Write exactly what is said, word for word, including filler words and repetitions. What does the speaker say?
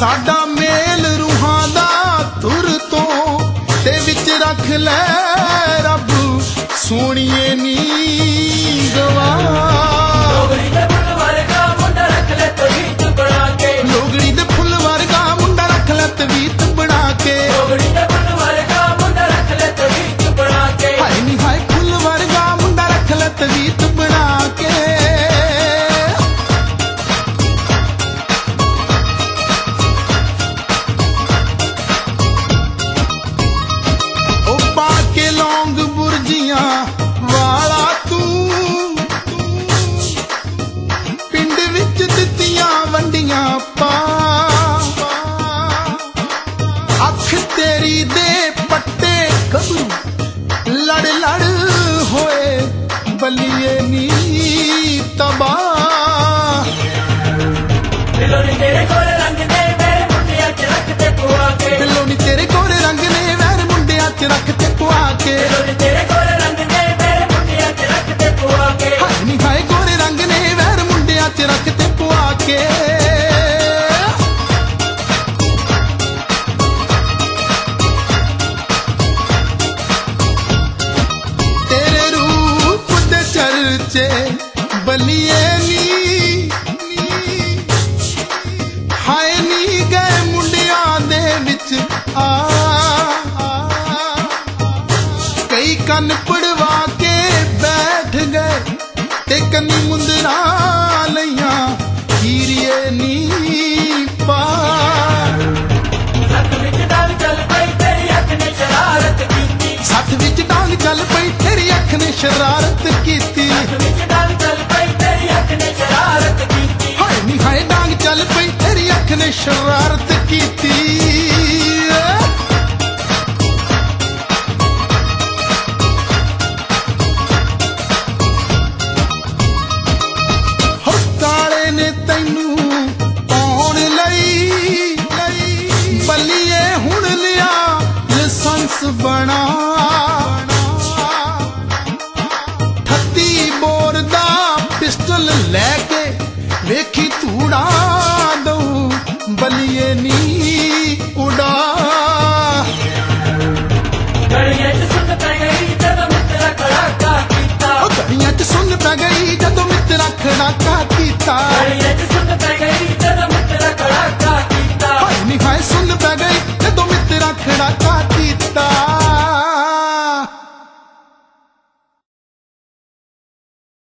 ਸਾਡਾ ਮੇਲ ਰੂਹਾਂ ਦਾ ਤੁਰ ਤੋਂ ਤੇ ਵਿੱਚ ਰੱਖ ਲੈ ਰੱਬ ਸੋਹਣੀਏ ਨੀ ਗਵਾ। ਲੋਗੜੀ ਦੇ ਫੁੱਲ ਵਰਗਾ ਮੁੰਡਾ ਰੱਖ ਲੈ ਤਵੀਤ ਬਣਾ ਕੇ, ਲੋਗੜੀ ਦੇ ਫੁੱਲ ਵਰਗਾ ਮੁੰਡਾ ਰੱਖ ਲੈ ਤਵੀਤ ਬਣਾ ਕੇ, ਲੋਗੜੀ ਦੇ ਫੁੱਲ ਵਰਗਾ ਮੁੰਡਾ ਰੱਖ ਲੈ ਤਵੀਤ ਬਣਾ ਕੇ। ਹਾਏ ਨੀ ਹਾਏ ਫੁੱਲ ਵਰਗਾ ਮੁੰਡਾ ਰੱਖ ਲੈ ਤਵੀਤ ਬਣਾ ਕੇ। ਉਹ ਪਾ ਕੇ ਲੌਂਗ ਬੁਰਜੀਆਂ ਵਾਲਾ ਤੂੰ ਪਿੰਡ ਵਿੱਚ ਦਿੱਤੀਆਂ ਵੰਡੀਆਂ ਪਾ। ਅੱਖ ਤੇਰੀ ਦੇ ਪੱਟੇ ਗੱਭਰੂ ਲੜ ਲੜ ਹੋਏ ਬੱਲੀਏ ਨੀ ਤਬਾਹ। ਦਿਲੋਂ ਨੀ ਤੇਰੇ ਗੋਰੇ ਰੰਗ ਨੇ ਮੇਰੇ ਮੁੰਡਿਆਂ ਚ ਰੱਖ ਤੇ ਪੁਆ ਕੇ, ਦਿਲੋਂ ਨੀ ਤੇਰੇ ਗੋਰੇ ਰੰਗ ਨੇ ਵੈਰ ਮੁੰਡਿਆਂ ਚ ਰੱਖ ਤੇ ਪੁਆ ਕੇ। ਦਿਲੋਂ ਨੀ ਤੇਰੇ ਗੋਰੇ ਰੰਗ ਨੇ ਮੇਰੇ ਮੁੰਡਿਆਂ ਚ ਰੱਖ ਤੇ ਪੁਆ ਕੇ। ਹਾਏ ਨੀ ਹਾਏ ਗੋਰੇ ਰੰਗ ਨੇ ਵੈਰ ਮੁੰਡਿਆਂ ਚ ਰੱਖ ਤੇ ਪੁਆ ਕੇ। ਤੇਰੇ ਰੂਪ ਦੇ ਚਰਚੇ ਬੱਲੀਏ ਨੀ ਹਾਏ ਨੀ ਗਏ ਮੁੰਡਿਆਂ ਦੇ ਵਿੱਚ ਆ। ਕਈ ਕੰਨ ਪੜਵਾ ਕੇ ਬੈਠ ਗਏ ਤੇ ਕੰਨੀ ਮੁੰਦਰਾ ਲਈਆਂ ਹੀਰੀਏ ਨੀ ਪਾ। ਸੱਤ ਵਿੱਚ ਡਾਲ ਚੱਲ ਪਈ ਤੇਰੀ ਅੱਖ ਨੇ ਸ਼ਰਾਰਤ ਕੀਤੀ, ਸੱਥ ਵਿੱਚ ਡਾਂਗ ਚੱਲ ਪਈ ਤੇਰੀ ਅੱਖ ਨੇ ਸ਼ਰਾਰਤ ਕੀਤੀ। ਸੱਤ ਵਿੱਚ ਡਾਲ ਚੱਲ ਪਈ ਤੇਰੀ ਅੱਖ ਨੇ ਸ਼ਰਾਰਤ ਕੀਤੀ। ਹਾਏ ਨੀ ਹਾਏ ਡਾਂਗ ਚੱਲ ਪਈ ਤੇਰੀ ਅੱਖ ਨੇ ਸ਼ਰਾਰਤ ਕੀਤੀ। ਹੋ ਕਾਲੇ ਨੇ ਤੈਨੂੰ ਪਾਉਣ ਲਈ ਬੱਲੀਏ ਹੁਣ ਲਿਆ ਲਾਇਸੈਂਸ ਬਣਾ। ਠੱਤੀ ਬੋਰ ਦਾ ਪਿਸਟਲ ਲੈ ਕੇ ਵੇਖੀ ਧੂੜਾ ਦਊ ਬੱਲੀਏ ਨੀ ਉਡਾ। ਗਲੀਆਂ ਚ ਸੁਣ ਪੈ ਗਈ ਜਦੋਂ ਮਿੱਤਰਾ ਖੜਾਕਾ ਕੀਤਾ, ਉਹ ਗਲੀਆਂ ਚ ਸੁਣ ਪੈ ਗਈ ਜਦੋਂ ਮਿੱਤਰਾ ਖੜਾਕਾ ਕੀਤਾ। ਗਲੀਆਂ ਚ